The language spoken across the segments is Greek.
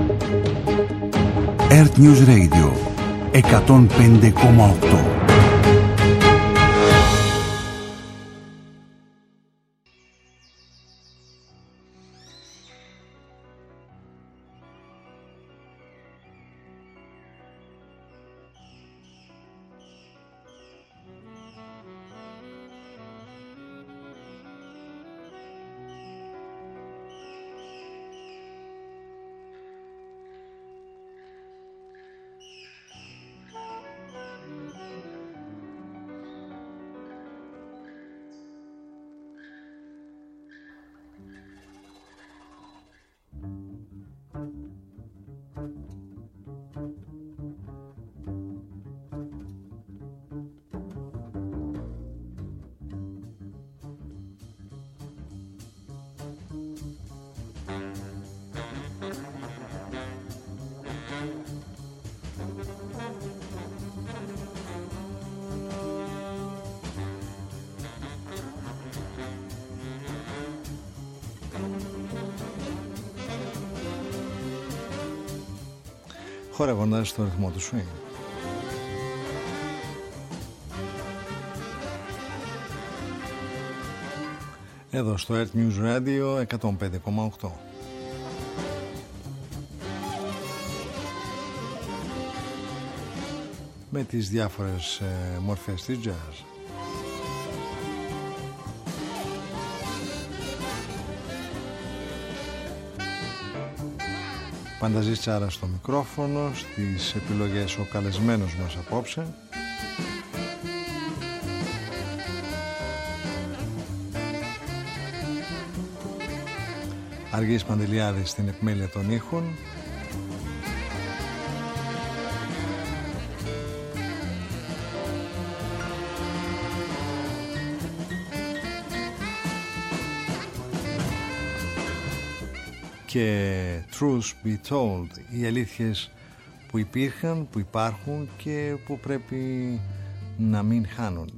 Earth News Radio 105,8. Χορεύοντας στο ρυθμό του swing. Εδώ στο Earth News Radio 105,8. Με τις διάφορες μορφές της jazz. Πανταζής Τσάρα στο μικρόφωνο, στις επιλογές ο καλεσμένος μας απόψε. Αργής Παντελιάδης στην επιμέλεια των ήχων. Και truth be told, οι αλήθειες που υπήρχαν, που υπάρχουν και που πρέπει να μην χάνονται.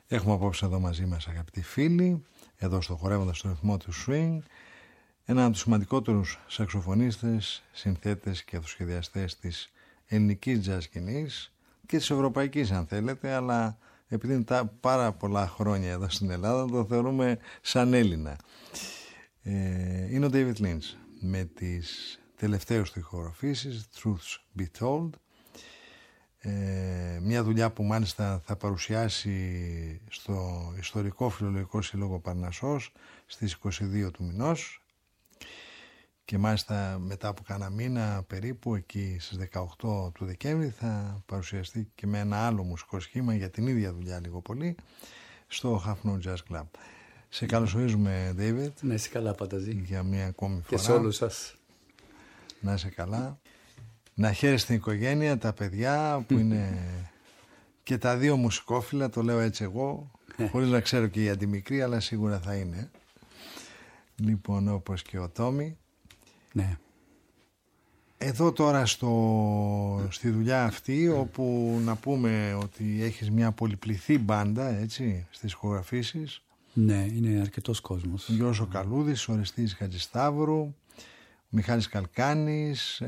Έχουμε απόψε εδώ μαζί μας, αγαπητοί φίλοι, εδώ στο Χορεύοντας στο ρυθμό του swing, έναν από τους σημαντικότερους σαξοφωνίστες, συνθέτες και αυτοσχεδιαστές της ελληνικής jazz σκηνής και της ευρωπαϊκής αν θέλετε, αλλά επειδή είναι πάρα πολλά χρόνια εδώ στην Ελλάδα το θεωρούμε σαν Έλληνα. Είναι ο David Lynch με τις τελευταίες του ηχογραφήσεις, Truths Be Told, μια δουλειά που μάλιστα θα παρουσιάσει στο Ιστορικό Φιλολογικό Σύλλογο Παρνασσός στις 22 του μηνός και μάλιστα μετά από κάνα μήνα περίπου εκεί στις 18 του Δεκέμβρη θα παρουσιαστεί και με ένα άλλο μουσικό σχήμα για την ίδια δουλειά λίγο πολύ στο Half Note Jazz Club. Σε καλωσορίζουμε, David. Να είσαι καλά, Πανταζή. Για μια ακόμη φορά. Και σε όλους σας. Να είσαι καλά. Να χαίρεσαι την οικογένεια, τα παιδιά που είναι και τα δύο μουσικόφιλα, το λέω έτσι εγώ, χωρίς να ξέρω και η αντιμικρή, αλλά σίγουρα θα είναι. Λοιπόν, όπως και ο Τόμι. Ναι. Εδώ τώρα στη δουλειά αυτή, όπου να πούμε ότι έχεις μια πολυπληθή μπάντα, έτσι, στις ηχογραφήσεις. Ναι, είναι αρκετός κόσμος. Ο Γιώργος ο Καλούδης, ο Οριστής Χατζησταύρου, ο Μιχάλης Καλκάνης,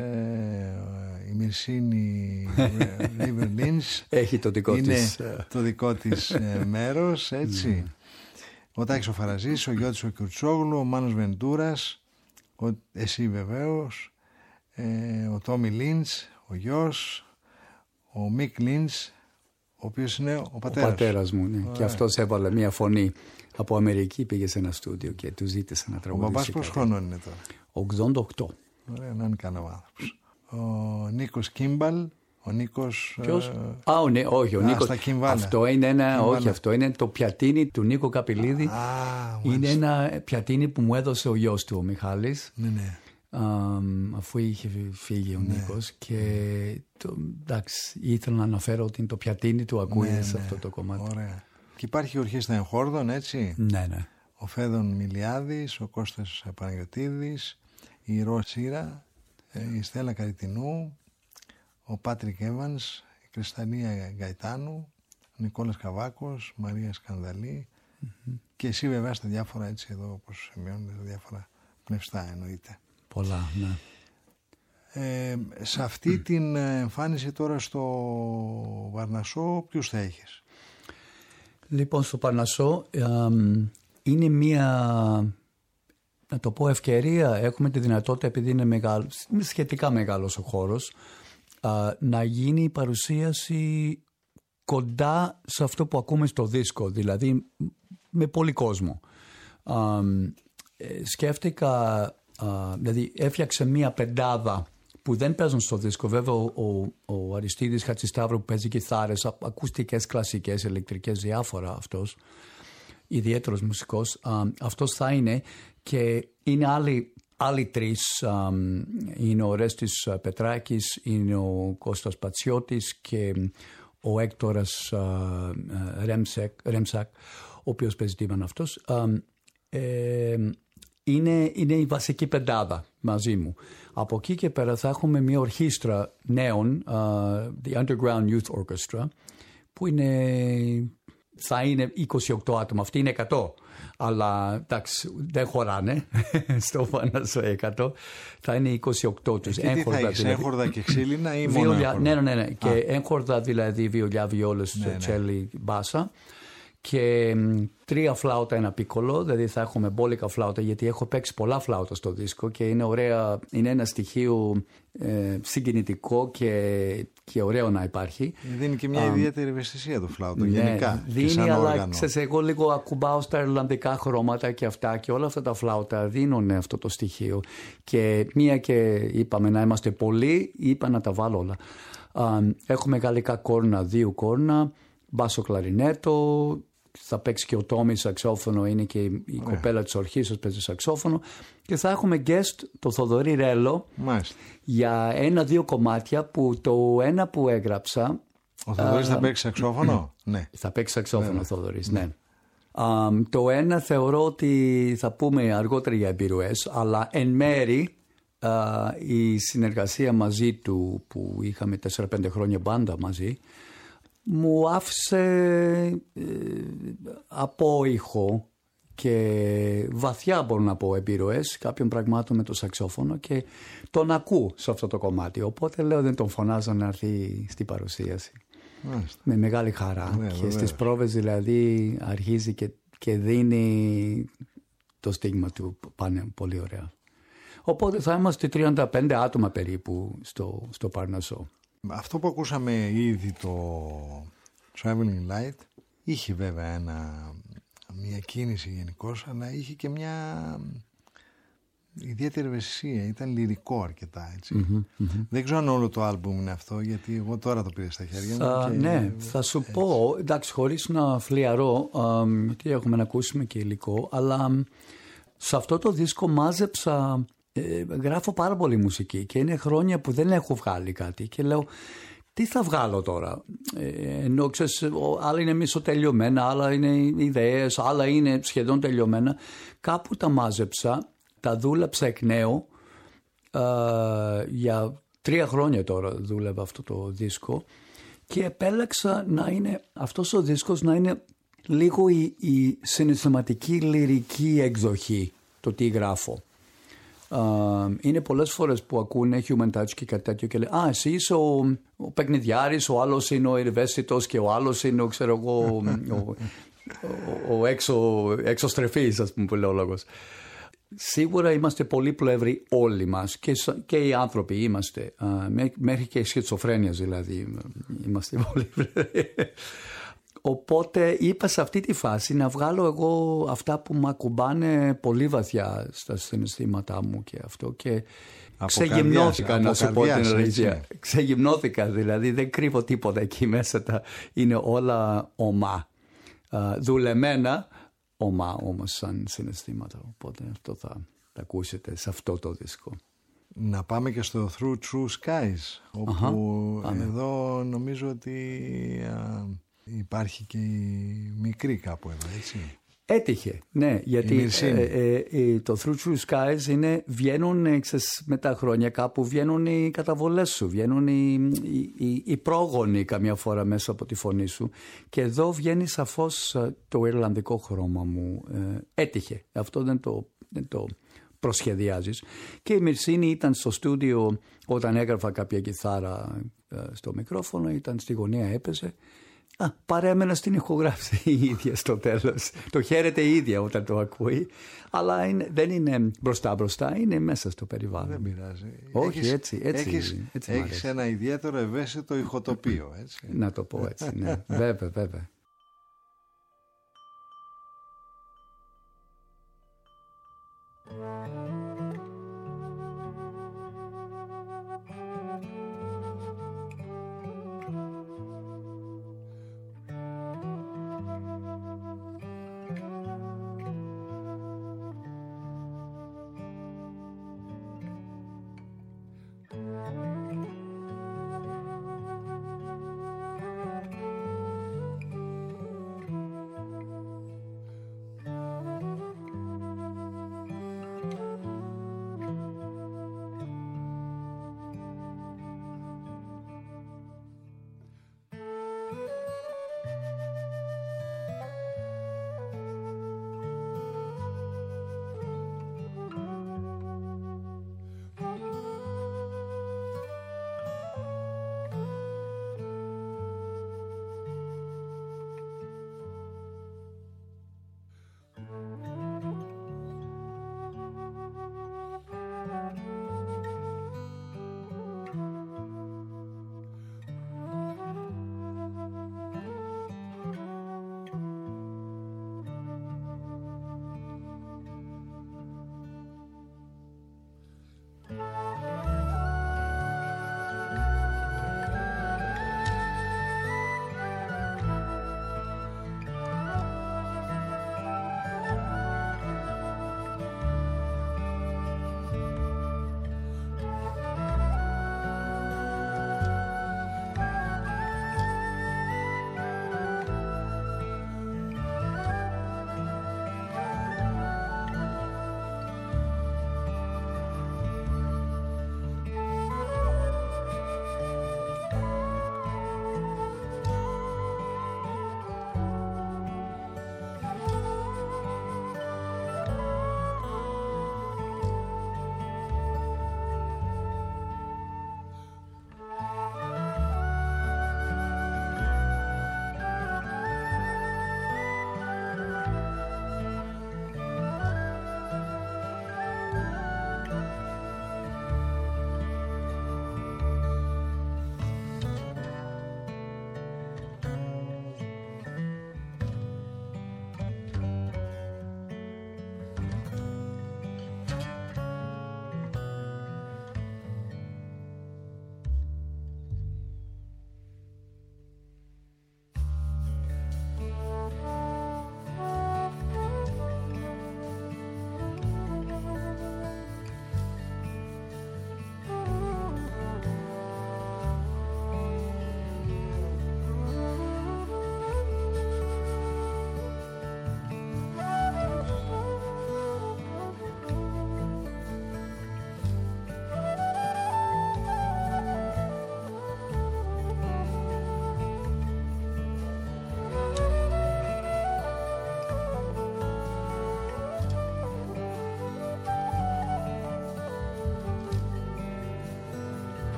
η Μυρσίνη River Lynch. Έχει το δικό είναι της. το δικό της μέρος, έτσι. Ο Τάκης ο Φαραζής, ο Γιώτης ο Κιουρτσόγλου, ο Μάνος Βεντούρας, εσύ βεβαίως, ο Τόμι Λίντς, ο γιος, ο Μικ Λίντς, ο οποίος είναι ο πατέρας. Ο πατέρας μου, ναι. Και αυτός έβαλε μια φωνή από Αμερική, πήγε σε ένα στούντιο και του ζήτησε να τραγουδήσει. Ο μπαμπάς πόσο χρονών είναι τώρα? 88. Ωραία, να είναι κανένα ο άνθρωπος. Ο Νίκος Κίμπαλ, ο Νίκος... Ποιος? Όχι, ο Νίκος. Αυτό είναι όχι, αυτό είναι το πιατίνι του Νίκο Καπηλίδη. Είναι ένα πιατίνι που μου έδωσε ο γιος του, ο Μιχάλης. Ναι. Αφού είχε φύγει ο Νίκος και εντάξει, ήθελα να αναφέρω ότι είναι το πιατίνι του, ακούγεται σε αυτό το κομμάτι. Ωραία. Και υπάρχει η ορχήστρα Εγχόρδων, έτσι. Ναι. Ο Φέδων Μιλιάδης, ο Κώστας Παναγιωτίδης, η Ρο Σύρα, η Στέλλα Καριτινού, ο Πάτρικ Έβανς, η Κρυσταλία Γκαϊτάνου, ο Νικόλας Καβάκος, Μαρία Σκανδαλή και εσύ βέβαια στα διάφορα, έτσι εδώ όπως σημειώνετε, τα διάφορα πνευστά εννοείται. Πολλά, ναι. Σε αυτή την εμφάνιση τώρα στο Παρνασσό ποιους θα έχεις? Λοιπόν, στο Παρνασσό είναι μια, να το πω, ευκαιρία. Έχουμε τη δυνατότητα, επειδή είναι σχετικά μεγάλος ο χώρος, να γίνει η παρουσίαση κοντά σε αυτό που ακούμε στο δίσκο, δηλαδή με πολύ κόσμο. Σκέφτηκα, δηλαδή έφτιαξε μια πεντάδα που δεν παίζουν στο δίσκο. Βέβαια ο Αριστίδης Χατζησταύρου που παίζει κιθάρες, ακουστικές, κλασικές, ηλεκτρικές, διάφορα, αυτός ιδιαίτερος μουσικός, αυτός θα είναι, και είναι άλλοι τρεις, είναι ο Ρέστης Πετράκης, είναι ο Κώστας Πατσιώτης και ο Έκτορας Ρέμσακ, ο οποίος παίζει τύμπαν αυτός. Είναι η βασική πεντάδα μαζί μου. Από εκεί και πέρα θα έχουμε μια ορχήστρα νέων, the Underground Youth Orchestra, που θα είναι 28 άτομα. Αυτοί είναι 100. Αλλά εντάξει, δεν χωράνε στο Παρνασσό 100. Θα είναι 28 τους. Έγχορδα και ξύλινα ή μόνο έγχορδα? Ναι. Και έγχορδα, δηλαδή βιολιά, βιόλες, τσέλι, μπάσα. Και 3 φλάουτα, ένα πίκολο, δηλαδή θα έχουμε μπόλικα φλάουτα, γιατί έχω παίξει πολλά φλάουτα στο δίσκο και είναι ωραία, είναι ένα στοιχείο συγκινητικό και ωραίο να υπάρχει. Δίνει και μια ιδιαίτερη ευαισθησία το φλάουτο, γενικά. Δίνει, αλλά ξέρεις, εγώ λίγο ακουμπάω στα ιρλανδικά χρώματα και αυτά, και όλα αυτά τα φλάουτα δίνουν αυτό το στοιχείο. Και μία και είπαμε να είμαστε πολλοί, είπα να τα βάλω όλα. Έχουμε γαλλικά κόρνα, 2 κόρνα, μπάσο κλαρινέτο, θα παίξει και ο Τόμι σαξόφωνο, είναι και η κοπέλα της ορχήστρας παίζει σαξόφωνο, και θα έχουμε guest το Θοδωρή Ρέλο. Μάλιστα. Για 1-2 κομμάτια, που το ένα που έγραψα... Ο Θοδωρής θα παίξει σαξόφωνο? Ναι. Θα παίξει σαξόφωνο ο Θοδωρής, ναι. Το ένα θεωρώ ότι θα πούμε αργότερα για επιρροές, αλλά εν μέρη η συνεργασία μαζί του, που είχαμε 4-5 χρόνια μπάντα μαζί, μου άφησε απόϊχο και βαθιά, μπορώ να πω, επιρροές κάποιων πραγμάτων με το σαξόφωνο και τον ακούω σε αυτό το κομμάτι. Οπότε λέω δεν τον φωνάζω να έρθει στην παρουσίαση. Μάλιστα. Με μεγάλη χαρά. Ναι, και βεβαίως. στις πρόβες δηλαδή αρχίζει και δίνει το στίγμα του, πάνε πολύ ωραία. Οπότε θα είμαστε 35 άτομα περίπου στο Παρνασσό. Αυτό που ακούσαμε ήδη, το Traveling Light, είχε βέβαια μια κίνηση γενικώς, αλλά είχε και μια ιδιαίτερη ευαισθησία. Ήταν λυρικό αρκετά, έτσι. Δεν ξέρω αν όλο το άλμπουμ είναι αυτό, γιατί εγώ τώρα το πήρα στα χέρια μου. Ναι, θα σου πω, εντάξει, χωρίς να φλιαρώ, γιατί έχουμε να ακούσουμε και υλικό, αλλά σε αυτό το δίσκο μάζεψα, γράφω πάρα πολύ μουσική και είναι χρόνια που δεν έχω βγάλει κάτι και λέω τι θα βγάλω τώρα, ενώ ξέρεις, άλλα είναι μισοτελειωμένα, άλλα είναι ιδέες, άλλα είναι σχεδόν τελειωμένα. Κάπου τα μάζεψα, τα δούλεψα εκ νέου, για 3 χρόνια τώρα δούλευα αυτό το δίσκο και επέλεξα να είναι αυτός ο δίσκος να είναι λίγο η συναισθηματική λυρική εκδοχή, το τι γράφω. Είναι πολλές φορές που ακούνε Human Touch και κάτι τέτοιο και λέει «Α, εσύ είσαι ο παιχνιδιάρης, ο άλλος είναι ο ευαίσθητος και ο άλλος είναι ο εξωστρεφής», ας πούμε, που λέει ο λόγος. Σίγουρα είμαστε πολύπλευροι όλοι μας και οι άνθρωποι είμαστε, μέχρι και σχιζοφρένειας δηλαδή είμαστε πολύπλευροι. Οπότε είπα σε αυτή τη φάση να βγάλω εγώ αυτά που με ακουμπάνε πολύ βαθιά στα συναισθήματά μου και αυτό και ξεγυμνώθηκα, να σου πω την αλήθεια. Ξεγυμνώθηκα, δηλαδή δεν κρύβω τίποτα εκεί μέσα, είναι όλα ομά. Δουλεμένα ομά όμως σαν συναισθήματα, οπότε αυτό θα ακούσετε σε αυτό το δίσκο. Να πάμε και στο Through True Skies, όπου εδώ νομίζω ότι υπάρχει και η μικρή κάπου εδώ, έτσι. Έτυχε, ναι, γιατί το Through True Skies βγαίνουν με τα χρόνια κάπου, βγαίνουν οι καταβολές σου, βγαίνουν οι πρόγονοι καμιά φορά μέσα από τη φωνή σου και εδώ βγαίνει σαφώς το ιρλανδικό χρώμα μου. Έτυχε, αυτό δεν το προσχεδιάζεις. Και η Μυρσίνη ήταν στο στούντιο όταν έγραφα κάποια κιθάρα στο μικρόφωνο, ήταν στη γωνία, έπαιζε. Παρέμενα στην ηχογράφηση η ίδια στο τέλος. Το χαίρεται η ίδια όταν το ακούει, αλλά δεν είναι μπροστά, είναι μέσα στο περιβάλλον. Δεν πειράζει. Όχι, έτσι έχεις ένα ιδιαίτερο ευαίσθητο ηχοτοπίο, έτσι. Να το πω έτσι, ναι. Βέβαια.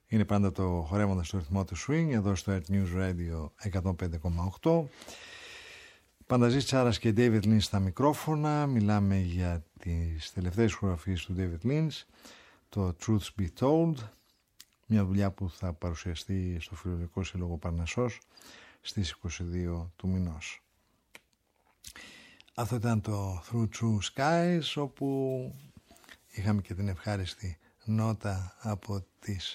Είναι πάντα το χορεύοντας στο ρυθμό του swing, εδώ στο Earth News Radio 105,8. Πανταζής Τσάρας και David Lynch στα μικρόφωνα. Μιλάμε για τις τελευταίες χορογραφίες του David Lynch, το Truth Be Told, μια δουλειά που θα παρουσιαστεί στο Φιλολογικό Σύλλογο Παρνασσός στις 22 του μηνός. Αυτό ήταν το Through True Skies, όπου είχαμε και την ευχάριστη νότα από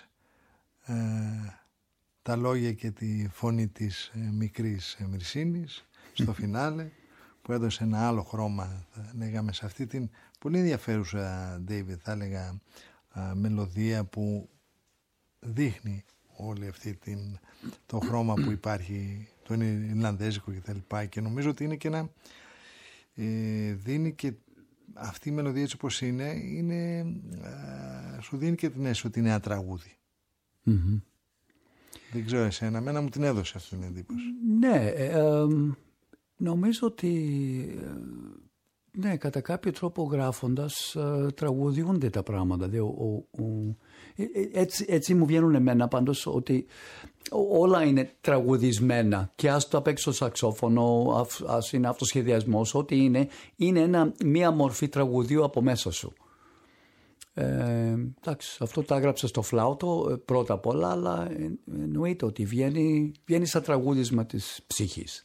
τα λόγια και τη φωνή της μικρής Μυρσίνης στο φινάλε, που έδωσε ένα άλλο χρώμα, θα λέγαμε, σε αυτή την πολύ ενδιαφέρουσα, David, θα έλεγα, μελωδία που δείχνει όλη αυτή το χρώμα που υπάρχει, το Ιρλανδέζικο και τα λοιπά, και νομίζω ότι είναι και ένα δίνει και αυτή η μελωδία έτσι όπως είναι σου δίνει και την αίσθηση ότι είναι ένα τραγούδι. Mm-hmm. Δεν ξέρω εσένα, εμένα μου την έδωσε αυτή την εντύπωση. Ναι, νομίζω ότι ναι, κατά κάποιο τρόπο γράφοντας τραγουδιούνται τα πράγματα. Έτσι μου βγαίνουν εμένα πάντως, ότι όλα είναι τραγουδισμένα, και ας το απέξω στο σαξόφωνο, ας είναι αυτοσχεδιασμός, ό,τι είναι μία μορφή τραγουδίου από μέσα σου. Εντάξει, αυτό το έγραψα στο φλάουτο πρώτα απ' όλα, αλλά εννοείται ότι βγαίνει σαν τραγούδισμα της ψυχής.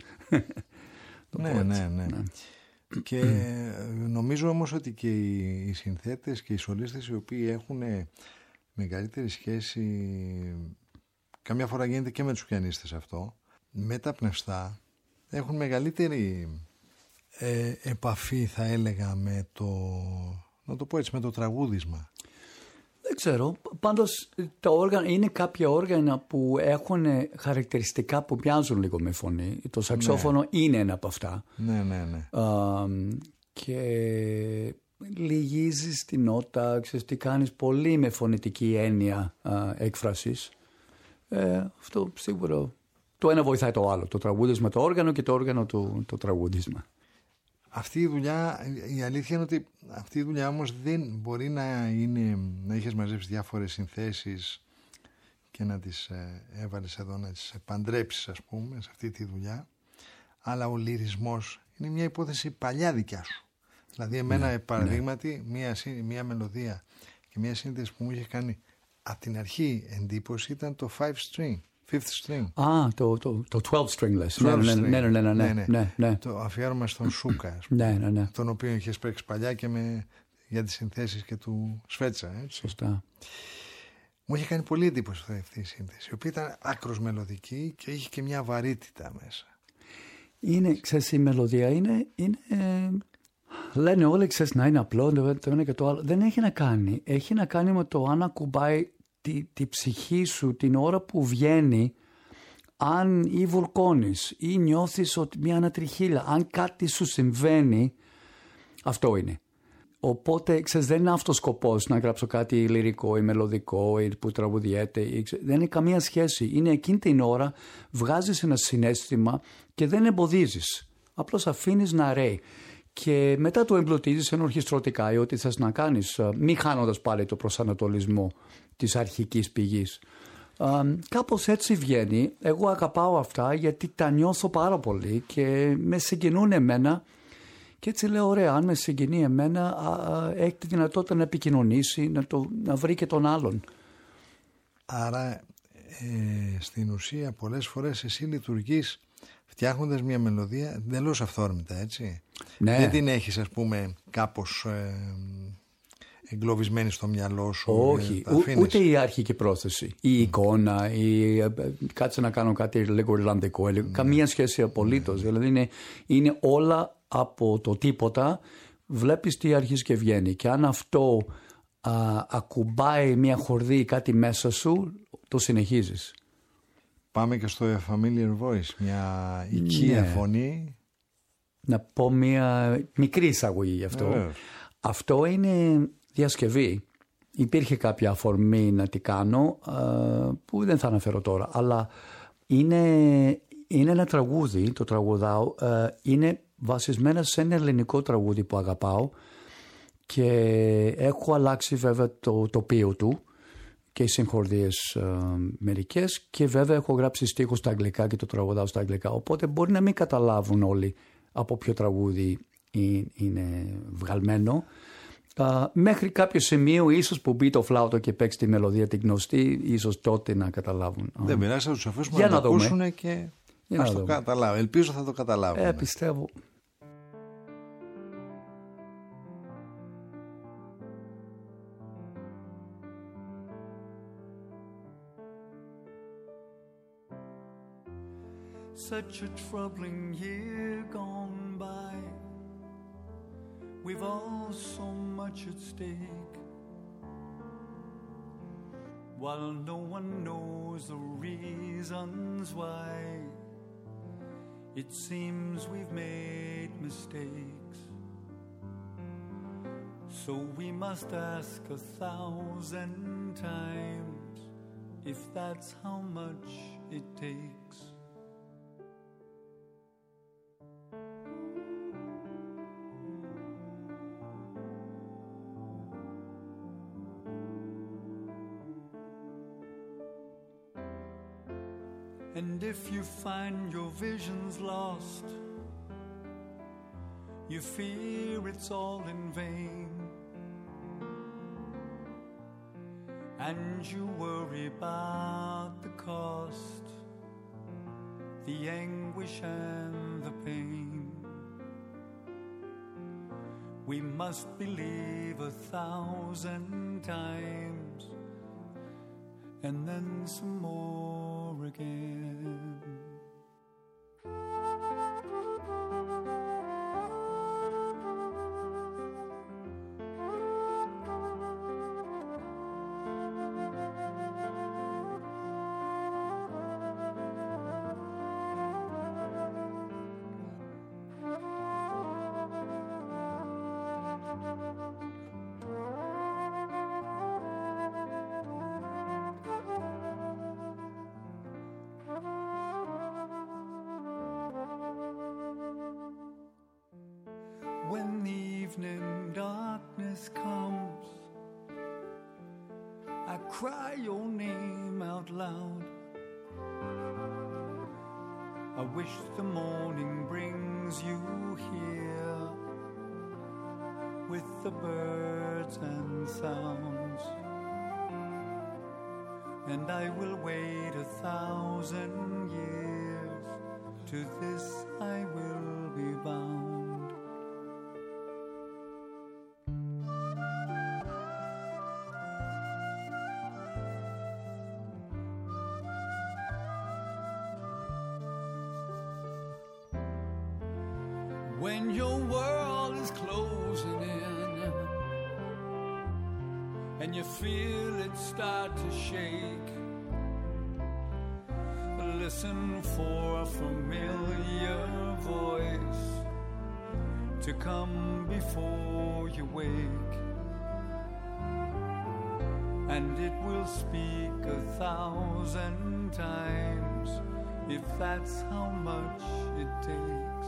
Ναι. Και νομίζω όμως ότι και οι συνθέτες και οι σολίστες, οι οποίοι έχουν μεγαλύτερη σχέση, καμιά φορά γίνεται και με τους πιανίστες αυτό, με τα πνευστά, έχουν μεγαλύτερη επαφή, θα έλεγα, με να το πω έτσι, με το τραγούδισμα. Δεν ξέρω. Πάντως είναι κάποια όργανα που έχουν χαρακτηριστικά που μοιάζουν λίγο με φωνή. Το σαξόφωνο είναι ένα από αυτά. Ναι. Και λυγίζεις την νότα, ξέρεις τι κάνεις, πολύ με φωνητική έννοια έκφρασης. Αυτό σίγουρα το ένα βοηθάει το άλλο. Το τραγούδισμα το όργανο και το όργανο το τραγούδισμα. Αυτή η δουλειά, η αλήθεια είναι ότι αυτή η δουλειά όμως δεν μπορεί να είχες μαζέψει διάφορες συνθέσεις και να τις έβαλες εδώ, να τις παντρέψεις, ας πούμε, σε αυτή τη δουλειά. Αλλά ο λυρισμός είναι μια υπόθεση παλιά δικιά σου. Δηλαδή εμένα, παραδείγματι, μια μελωδία και μια σύνθεση που μου είχε κάνει από την αρχή εντύπωση ήταν το 5th string. Το 12 string λες. Ναι. Το αφιέρωμα στον Σούκα, ναι. τον οποίο είχες παίξει παλιά και για τις συνθέσεις και του Σφέτσα. Έτσι. Σωστά. Μου είχε κάνει πολύ εντύπωση αυτή η σύνθεση, η οποία ήταν άκρως μελωδική και είχε και μια βαρύτητα μέσα. Ξέρεις, η μελωδία είναι λένε όλοι, ξέρεις, να είναι απλό, το ένα και το άλλο. Δεν έχει να κάνει. Έχει να κάνει με το αν ακουμπάει τη ψυχή σου την ώρα που βγαίνει, αν ή βουρκώνεις ή νιώθεις ότι μια ανατριχύλα, αν κάτι σου συμβαίνει, αυτό είναι. Οπότε, ξέρεις, δεν είναι αυτός ο σκοπός να γράψω κάτι λυρικό ή μελωδικό ή που τραγουδιέται. Δεν είναι καμία σχέση. Είναι εκείνη την ώρα, βγάζεις ένα συναίσθημα και δεν εμποδίζεις. Απλώς αφήνεις να ρέει. Και μετά το εμπλουτίζεις ενορχιστρωτικά ή ό,τι θες να κάνεις, μη χάνοντας πάλι το προσανατολισμό της αρχικής πηγής. Κάπως έτσι βγαίνει. Εγώ αγαπάω αυτά γιατί τα νιώθω πάρα πολύ και με συγκινούν εμένα. Και έτσι λέω, ωραία, αν με συγκινεί εμένα, έχει τη δυνατότητα να επικοινωνήσει, να βρει και τον άλλον. Άρα, στην ουσία, πολλές φορές εσύ λειτουργείς φτιάχνοντας μια μελωδία εντελώς αυθόρμητα, έτσι. Ναι. Δεν την έχεις, ας πούμε, κάπως εγκλωβισμένη στο μυαλό σου. Όχι, ούτε η αρχική πρόθεση, η εικόνα, ή κάτσε να κάνω κάτι λίγο Ιρλανδικό, καμία σχέση απολύτως. Δηλαδή είναι όλα από το τίποτα, βλέπεις τι αρχίζει και βγαίνει. Και αν αυτό ακουμπάει μια χορδή ή κάτι μέσα σου, το συνεχίζεις. Πάμε και στο familiar voice, μια οικία φωνή. Να πω μια μικρή εισαγωγή γι' αυτό. Αυτό είναι διασκευή. Υπήρχε κάποια αφορμή να τη κάνω που δεν θα αναφέρω τώρα, αλλά είναι ένα τραγούδι, το τραγουδάω, είναι βασισμένα σε ένα ελληνικό τραγούδι που αγαπάω και έχω αλλάξει βέβαια το τοπίο του και συγχορδίες μερικές, και βέβαια έχω γράψει στίχους στα αγγλικά και το τραγουδάω στα αγγλικά, οπότε μπορεί να μην καταλάβουν όλοι από ποιο τραγούδι είναι βγαλμένο. Μέχρι κάποιο σημείο ίσως που μπει το φλάουτο και παίξει τη μελωδία την γνωστή, ίσως τότε να καταλάβουν. Δεν πειράζει, θα τους αφήσουμε να το ακούσουν και ας το καταλάβουν. Ελπίζω θα το καταλάβουν. Πιστεύω. Such a troubling year gone by. We've all so much at stake, while no one knows the reasons why. It seems we've made mistakes, so we must ask 1,000 times if that's how much it takes. And if you find your vision's lost, you fear it's all in vain, and you worry about the cost, the anguish and the pain. We must believe 1,000 times, and then some more again. When the evening darkness comes, I cry your name out loud. I wish the morning brings you here with the birds and sounds, and I will wait 1,000 years, to this I will be bound. When your world is closing in and you feel it start to shake, listen for a familiar voice to come before you wake, and it will speak 1,000 times if that's how much it takes.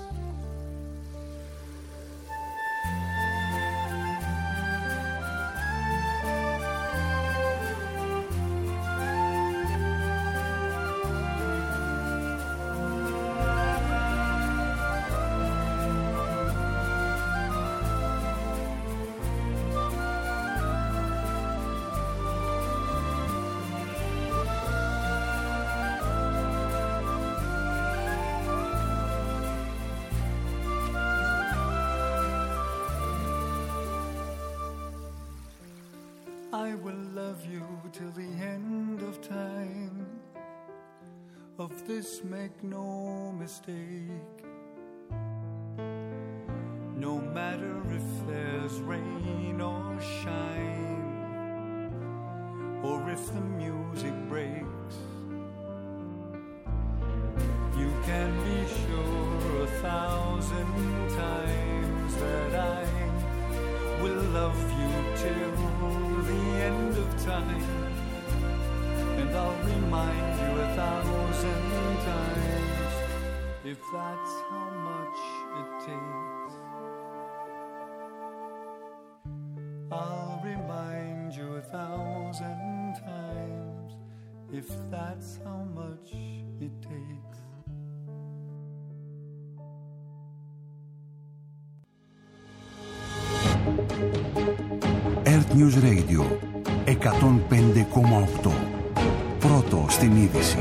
I will love you till the end of time. Of this make no mistake. No matter if there's rain or shine, or if the music breaks, you can be sure 1,000 times that I will love you till the end of time, and I'll remind you 1,000 times if that's how much it takes. I'll remind you 1,000 times. News Radio 105,8. Πρώτο στην είδηση.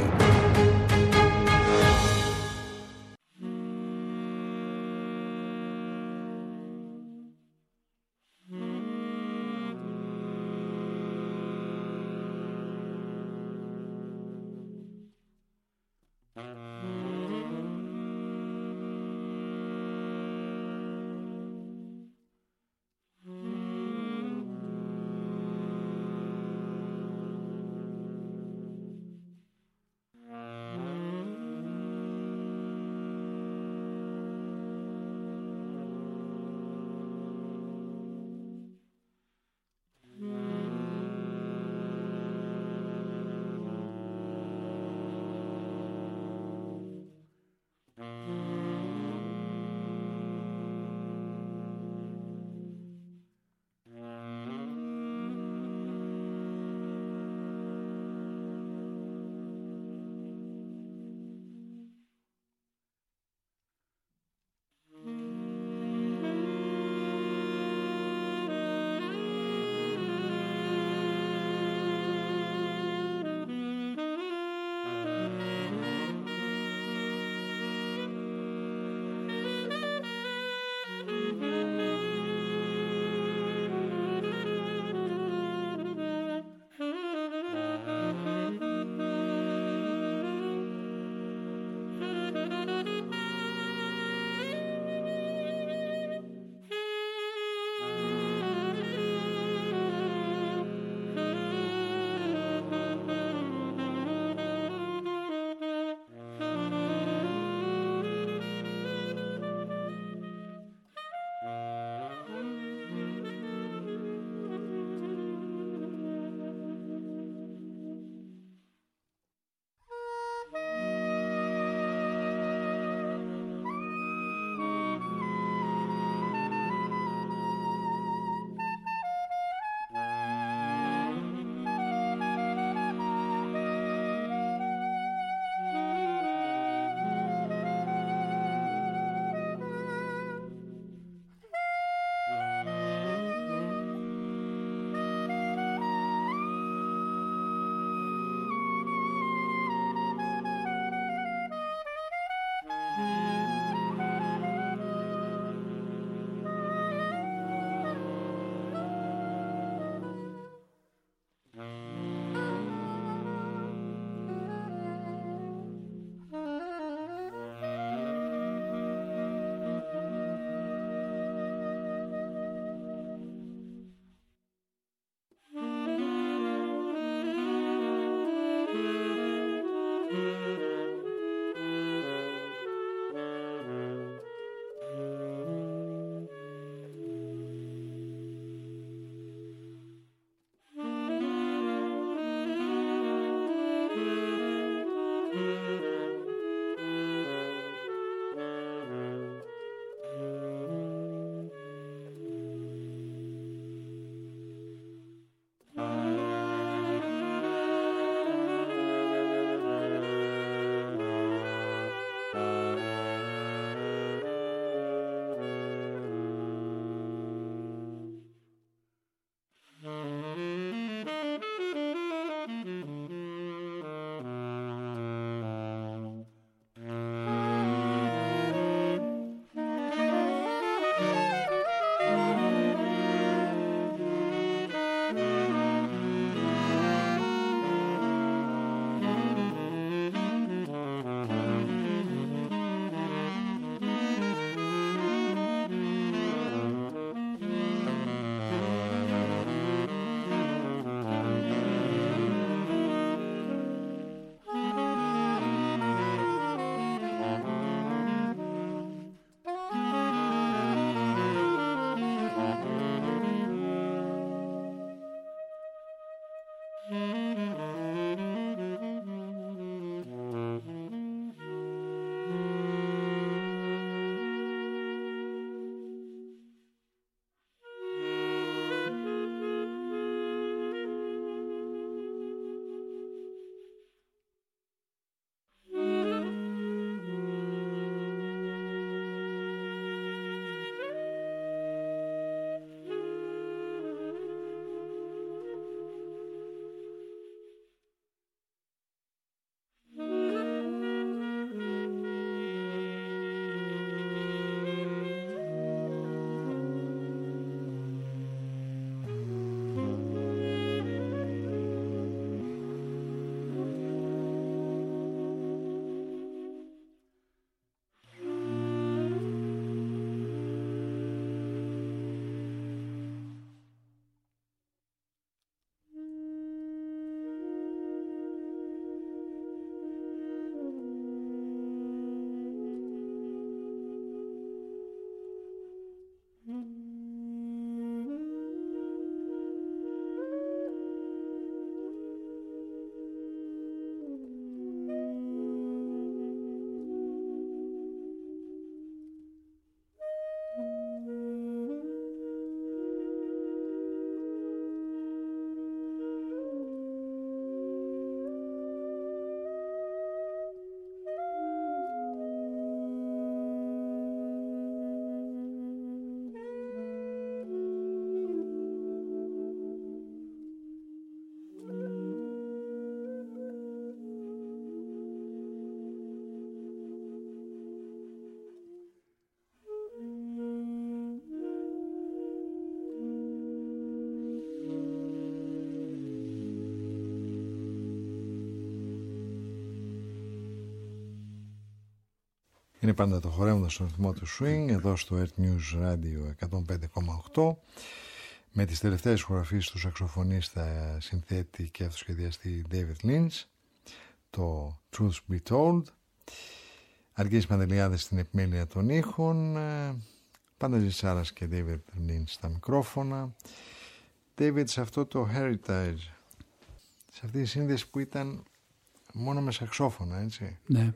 Είναι πάντα το χορεύοντας στον ρυθμό του swing, εδώ στο Earth News Radio 105,8, με τις τελευταίες χορηγίες του σαξοφωνίστα, συνθέτη και αυτοσχεδιαστή David Lynch, το Truth Be Told, Αργύρης Παντελιάδης στην επιμέλεια των ήχων, Πανταζής Σάρας και David Lynch στα μικρόφωνα. David, σε αυτό το Heritage, σε αυτή τη σύνδεση που ήταν μόνο με σαξόφωνα, έτσι. Ναι.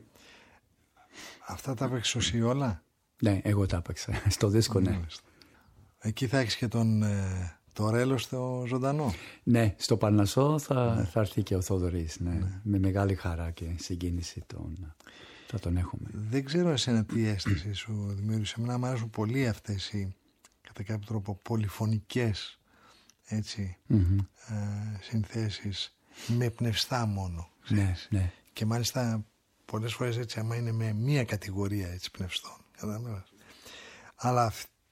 Αυτά τα έπαιξες εσύ όλα? Ναι, εγώ τα έπαιξα στο δίσκο, ναι. Εκεί θα έχεις και το ρέλο στο ζωντανό. Ναι, στο Παρνασσό θα έρθει και ο Θοδωρής, ναι. Με μεγάλη χαρά και συγκίνηση θα τον έχουμε. Δεν ξέρω εσένα τι αίσθηση σου δημιούργησε. Εμένα μου αρέσουν πολύ αυτές οι, κατά κάποιο τρόπο, πολυφωνικές, έτσι, συνθέσεις με πνευστά μόνο. Ναι, ναι. Και μάλιστα πολλές φορές έτσι, άμα είναι με μία κατηγορία έτσι πνευστών. Αλλά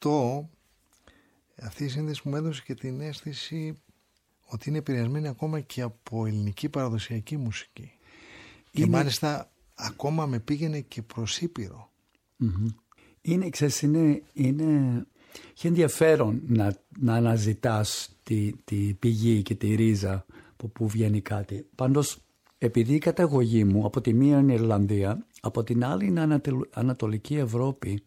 αυτή η σύνδεση μου έδωσε και την αίσθηση ότι είναι επηρεασμένη ακόμα και από ελληνική παραδοσιακή μουσική. Και μάλιστα ακόμα με πήγαινε και προς Ήπειρο. Είναι, ξέρεις, είναι ενδιαφέρον να αναζητάς τη πηγή και τη ρίζα από που βγαίνει κάτι. Πάντως, επειδή η καταγωγή μου από τη μία είναι Ιρλανδία, από την άλλη είναι Ανατολική Ευρώπη,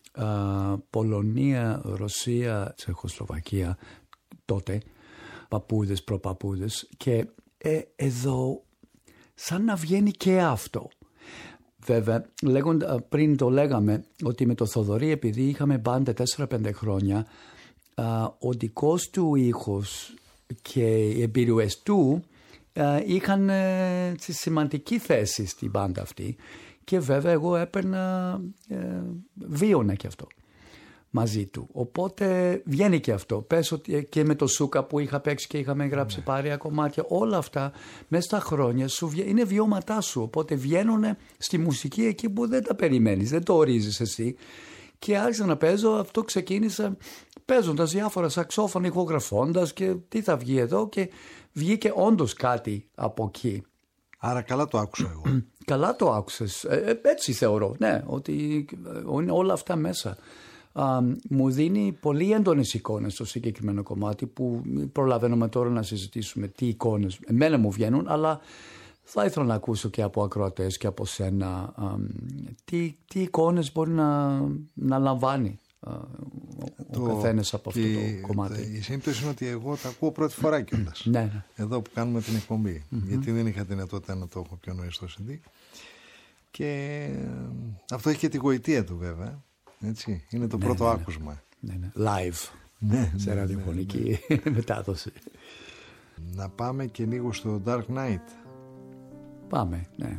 Πολωνία, Ρωσία, Τσεχοσλοβακία τότε, παππούδες, προπαππούδες, και εδώ σαν να βγαίνει και αυτό. Βέβαια, πριν το λέγαμε ότι με το Θοδωρή, επειδή είχαμε μπάντα 4-5 χρόνια, ο δικός του ήχος και οι εμπειρίες του είχαν σημαντική θέση στην μπάντα αυτή, και βέβαια εγώ έπαιρνα, βίωνα και αυτό μαζί του. Οπότε βγαίνει και αυτό. Πες ότι και με το Σούκα που είχα παίξει και είχαμε γράψει πάρια κομμάτια, όλα αυτά μέσα στα χρόνια σου είναι βιώματά σου. Οπότε βγαίνουν στη μουσική εκεί που δεν τα περιμένεις, δεν το ορίζεις εσύ. Και άρχισα να παίζω, αυτό ξεκίνησα παίζοντας διάφορα σαξόφωνα, ηχογραφώντας και τι θα βγει εδώ, και βγήκε όντως κάτι από εκεί. Άρα καλά το άκουσα εγώ. Καλά το άκουσες. Έτσι θεωρώ, ναι, ότι είναι όλα αυτά μέσα. Μου δίνει πολύ έντονες εικόνες στο συγκεκριμένο κομμάτι, που προλαβαίνουμε τώρα να συζητήσουμε τι εικόνες εμένα μου βγαίνουν, αλλά θα ήθελα να ακούσω και από ακροατές και από σένα τι εικόνες μπορεί να λαμβάνει ο καθένας από αυτό το κομμάτι. Η σύμπτωση είναι ότι εγώ τα ακούω πρώτη φορά κιόλας. Ναι. Εδώ που κάνουμε την εκπομπή. Γιατί δεν είχα δυνατότητα να το έχω πιο νωρίς στο CD. Και αυτό έχει και τη γοητεία του βέβαια. Έτσι. Είναι το πρώτο άκουσμα. Ναι. Live. Σε ραδιοφωνική μετάδοση. Να πάμε και λίγο στο Dark Knight. Πάμε, ναι.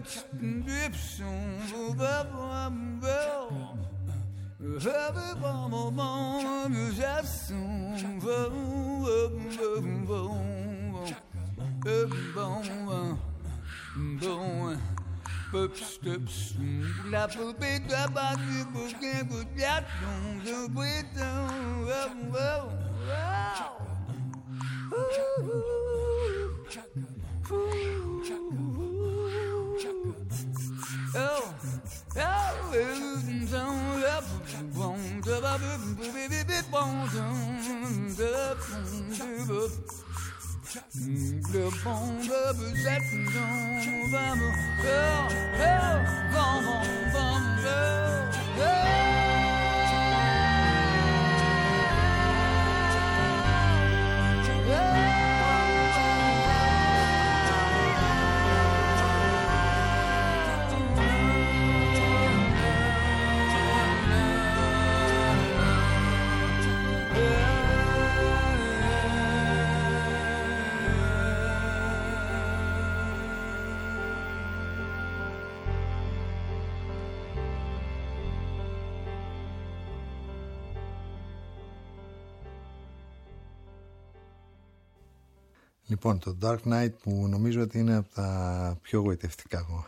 Λοιπόν, το Dark Knight που νομίζω ότι είναι από τα πιο γοητευτικά εγώ.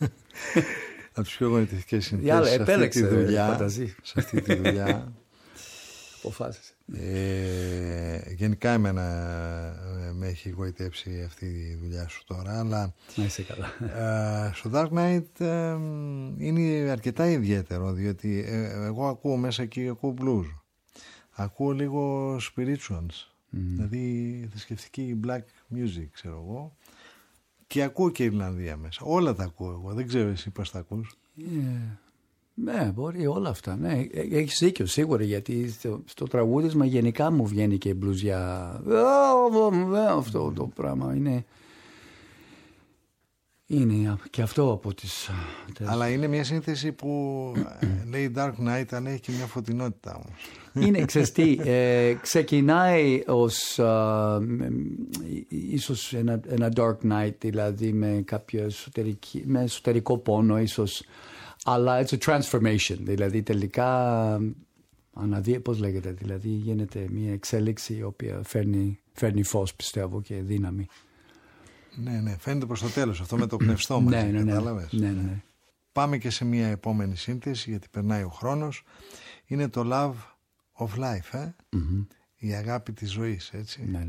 Από τις πιο γοητευτικές συνθέσεις σε αυτή τη δουλειά. Σε αυτή τη δουλειά. Αποφάσισε. Γενικά εμένα με έχει γοητεύσει αυτή η δουλειά σου τώρα, αλλά να είσαι καλά. Στο Dark Knight είναι αρκετά ιδιαίτερο, διότι εγώ ακούω μέσα εκεί, ακούω blues, ακούω λίγο spirituals, δηλαδή θρησκευτική black music, ξέρω εγώ, και ακούω και Ιρλανδία μέσα. Όλα τα ακούω εγώ, δεν ξέρω εσύ πώς τα ακούς. Ναι, μπορεί όλα αυτά. Ναι. Έχεις δίκιο σίγουρα, γιατί στο τραγούδισμα γενικά μου βγαίνει και η μπλουζιά. Αυτό το πράγμα είναι και αυτό από τις... Αλλά είναι μια σύνθεση που λέει Dark Knight, αλλά έχει και μια φωτεινότητα όμως. Είναι, ξέρεις τι, ξεκινάει ως ίσως ένα Dark Knight, δηλαδή με κάποιο εσωτερικό πόνο ίσως, αλλά it's a transformation, δηλαδή τελικά πώς λέγεται, δηλαδή γίνεται μια εξέλιξη η οποία φέρνει φως, πιστεύω, και δύναμη. Ναι, φαίνεται προς το τέλος αυτό με το πνευστό μας, κατάλαβες. Ναι. Πάμε και σε μια επόμενη σύνθεση, γιατί περνάει ο χρόνος. Είναι το Love of Life, η αγάπη της ζωής, έτσι. Ναι.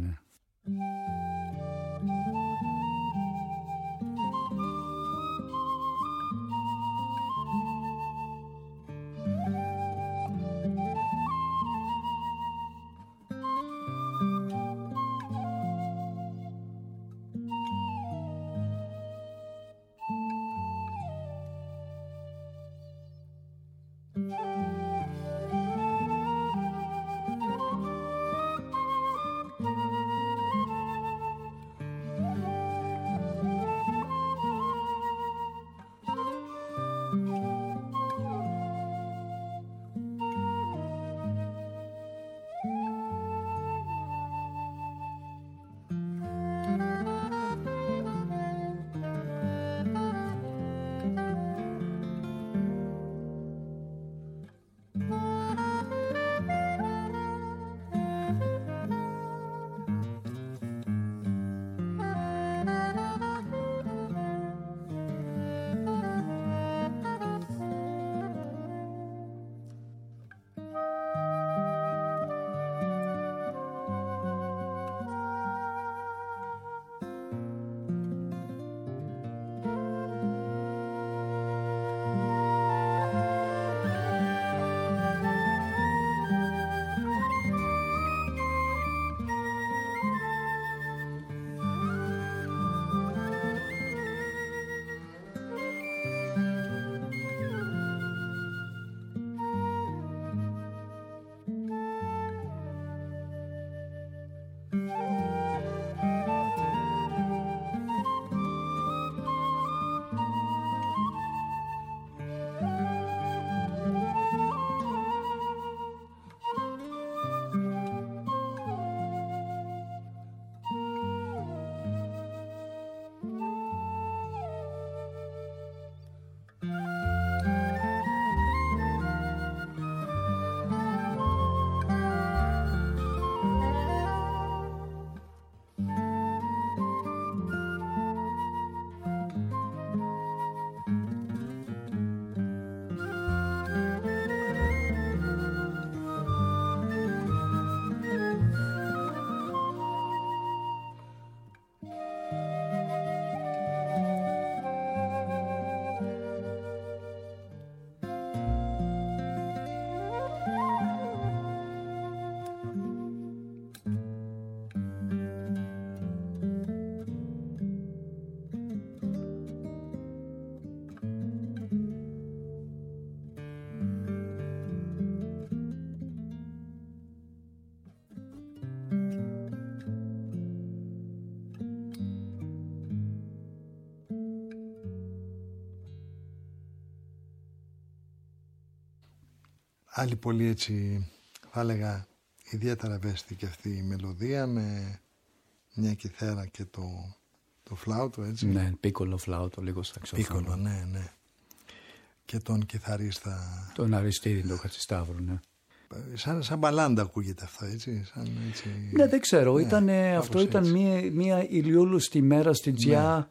Άλλη πολύ έτσι, θα έλεγα, ιδιαίτερα ευαίσθητη και αυτή η μελωδία με μια κιθάρα και το φλάουτο, έτσι. Ναι, πίκολο φλάουτο, λίγο σαξοφόνο. Πίκολο, ναι. Και τον κιθαρίστα. Τον Αριστίδη, τον Χατζησταύρου, ναι. Σαν μπαλάντα ακούγεται αυτό, έτσι. Έτσι... Ναι, δεν ξέρω. Ναι, αυτό ήταν μια ηλιόλουστη μέρα στην Τζιά,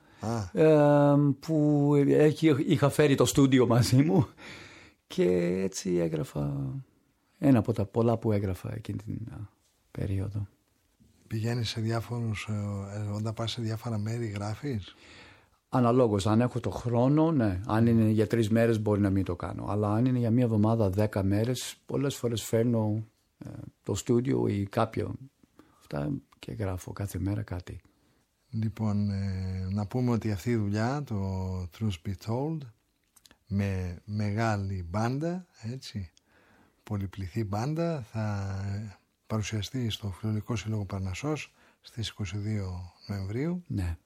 που είχα φέρει το στούντιο μαζί μου και έτσι έγραφα ένα από τα πολλά που έγραφα εκείνη την περίοδο. Πηγαίνεις σε διάφορους, όταν πας σε διάφορα μέρη γράφεις? Αναλόγως, αν έχω το χρόνο, ναι. Αν είναι για 3 μέρες μπορεί να μην το κάνω. Αλλά αν είναι για μια εβδομάδα, 10 μέρες, πολλές φορές φέρνω το στούντιο ή κάποιο. Αυτά και γράφω κάθε μέρα κάτι. Λοιπόν, να πούμε ότι αυτή η δουλειά, το Truth Be Told, με μεγάλη μπάντα, έτσι, πολυπληθή μπάντα, θα παρουσιαστεί στο Φιλολογικό Σύλλογο Παρνασσός στις 22 Νοεμβρίου. Ναι.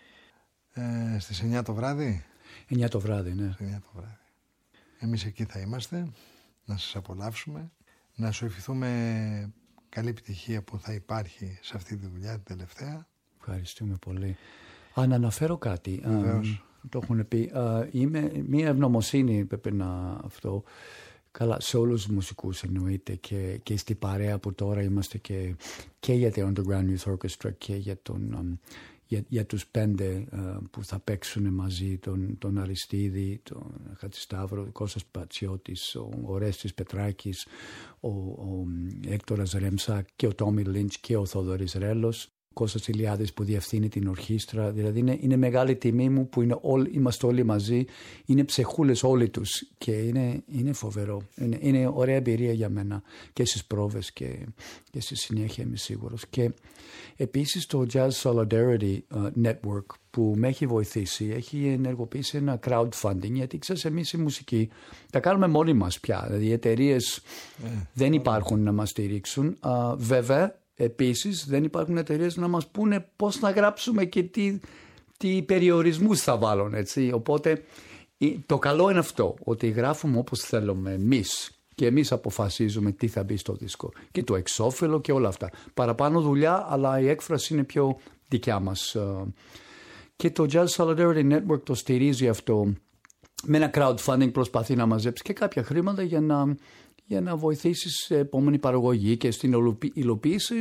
Στις 9 το βράδυ. 9 το βράδυ, ναι. Στις 9 το βράδυ. Εμείς εκεί θα είμαστε, να σας απολαύσουμε, να σου ευχηθούμε καλή επιτυχία που θα υπάρχει σε αυτή τη δουλειά την τελευταία. Ευχαριστούμε πολύ. Αν αναφέρω κάτι, το έχουν πει, μία ευγνωμοσύνη πρέπει να αυτό, καλά σε όλους τους μουσικούς εννοείται και στην παρέα που τώρα είμαστε και για το Underground Youth Orchestra και για τους 5 που θα παίξουν μαζί, τον Αριστίδη, τον Χατζησταύρο, ο Κώστας Πατσιώτης, ο Ορέστης Πετράκης, ο Έκτορας Ρέμσα και ο Τόμι Λίντς και ο Θοδωρής Ρέλος, ο Κώστας Ηλιάδης που διευθύνει την ορχήστρα. Δηλαδή είναι μεγάλη τιμή μου που είμαστε όλοι μαζί, είναι ψεχούλες όλοι τους και είναι φοβερό. Είναι ωραία εμπειρία για μένα και στις πρόβες και στη συνέχεια, είμαι σίγουρος. Και επίσης το Jazz Solidarity Network που με έχει βοηθήσει, έχει ενεργοποιήσει ένα crowdfunding, γιατί ξέρεις εμείς η μουσική τα κάνουμε μόνοι μας πια, δηλαδή οι εταιρείες δεν υπάρχουν να μας στηρίξουν. Βέβαια επίσης δεν υπάρχουν εταιρείες να μας πούνε πώς να γράψουμε και τι περιορισμούς θα βάλουν, έτσι. Οπότε το καλό είναι αυτό, ότι γράφουμε όπως θέλουμε εμείς και εμείς αποφασίζουμε τι θα μπει στο δίσκο και το εξώφυλλο και όλα αυτά. Παραπάνω δουλειά, αλλά η έκφραση είναι πιο δικιά μας. Και το Jazz Solidarity Network το στηρίζει αυτό. Με ένα crowdfunding προσπαθεί να μαζέψει και κάποια χρήματα για να βοηθήσει σε επόμενη παραγωγή και στην υλοποίηση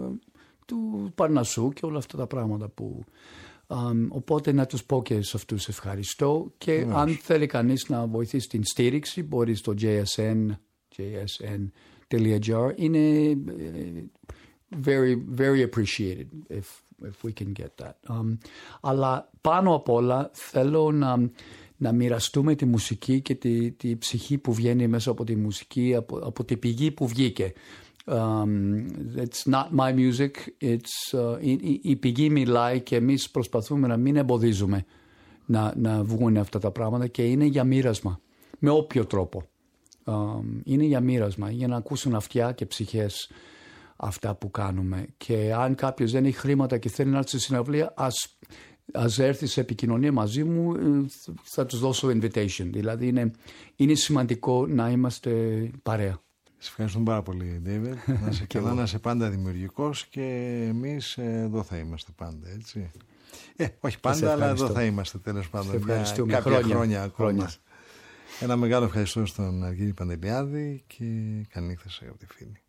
του Παρνασσού και όλα αυτά τα πράγματα που... οπότε να τους πω και σε αυτούς ευχαριστώ και αν θέλει κανείς να βοηθήσει την στήριξη μπορεί στο jsn.gr. Είναι very, very appreciated if we can get that. Αλλά πάνω απ' όλα θέλω να μοιραστούμε τη μουσική και τη ψυχή που βγαίνει μέσα από τη μουσική, από τη πηγή που βγήκε. It's not my music, η πηγή μιλάει και εμείς προσπαθούμε να μην εμποδίζουμε να βγουν αυτά τα πράγματα και είναι για μοίρασμα, με όποιο τρόπο. Είναι για μοίρασμα, για να ακούσουν αυτιά και ψυχές αυτά που κάνουμε. Και αν κάποιος δεν έχει χρήματα και θέλει να έρθει στη συναυλία, ας έρθει σε επικοινωνία μαζί μου, θα τους δώσω invitation. Δηλαδή είναι σημαντικό να είμαστε παρέα. Σε ευχαριστούμε πάρα πολύ, David. Να είσαι και εδώ, να είσαι πάντα δημιουργικός και εμείς εδώ θα είμαστε πάντα, έτσι. Όχι πάντα, αλλά εδώ θα είμαστε τέλος πάντων για κάποια χρόνια ακόμα. Ένα μεγάλο ευχαριστώ στον Αργύρη Παντελιάδη και καλή νύχτα, αγαπητοί φίλοι.